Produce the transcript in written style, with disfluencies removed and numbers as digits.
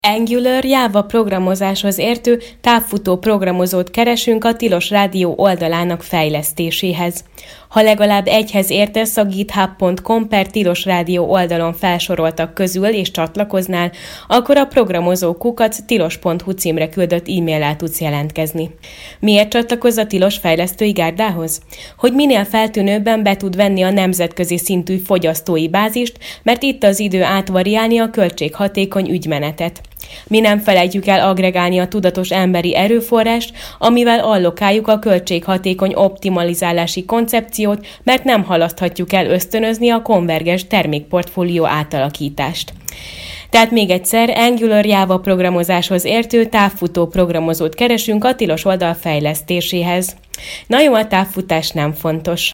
Angular Java programozáshoz értő távfutó programozót keresünk a Tilos Rádió oldalának fejlesztéséhez. Ha legalább egyhez értesz a github.com/Tilos Rádió oldalon felsoroltak közül és csatlakoznál, akkor a programozó@tilos.hu címre küldött e-maillel tudsz jelentkezni. Miért csatlakozz a Tilos fejlesztői gárdához? Hogy minél feltűnőbben be tud venni a nemzetközi szintű fogyasztói bázist, mert itt az idő átvariálni a költséghatékony ügymenetet. Mi nem felejtjük el aggregálni a tudatos emberi erőforrást, amivel allokáljuk a költséghatékony optimalizálási koncepciót, mert nem halaszthatjuk el ösztönözni a konvergens termékportfólió átalakítást. Tehát még egyszer, Angular Java programozáshoz értő távfutó programozót keresünk a Tilos oldal fejlesztéséhez. Na jó, a távfutás nem fontos.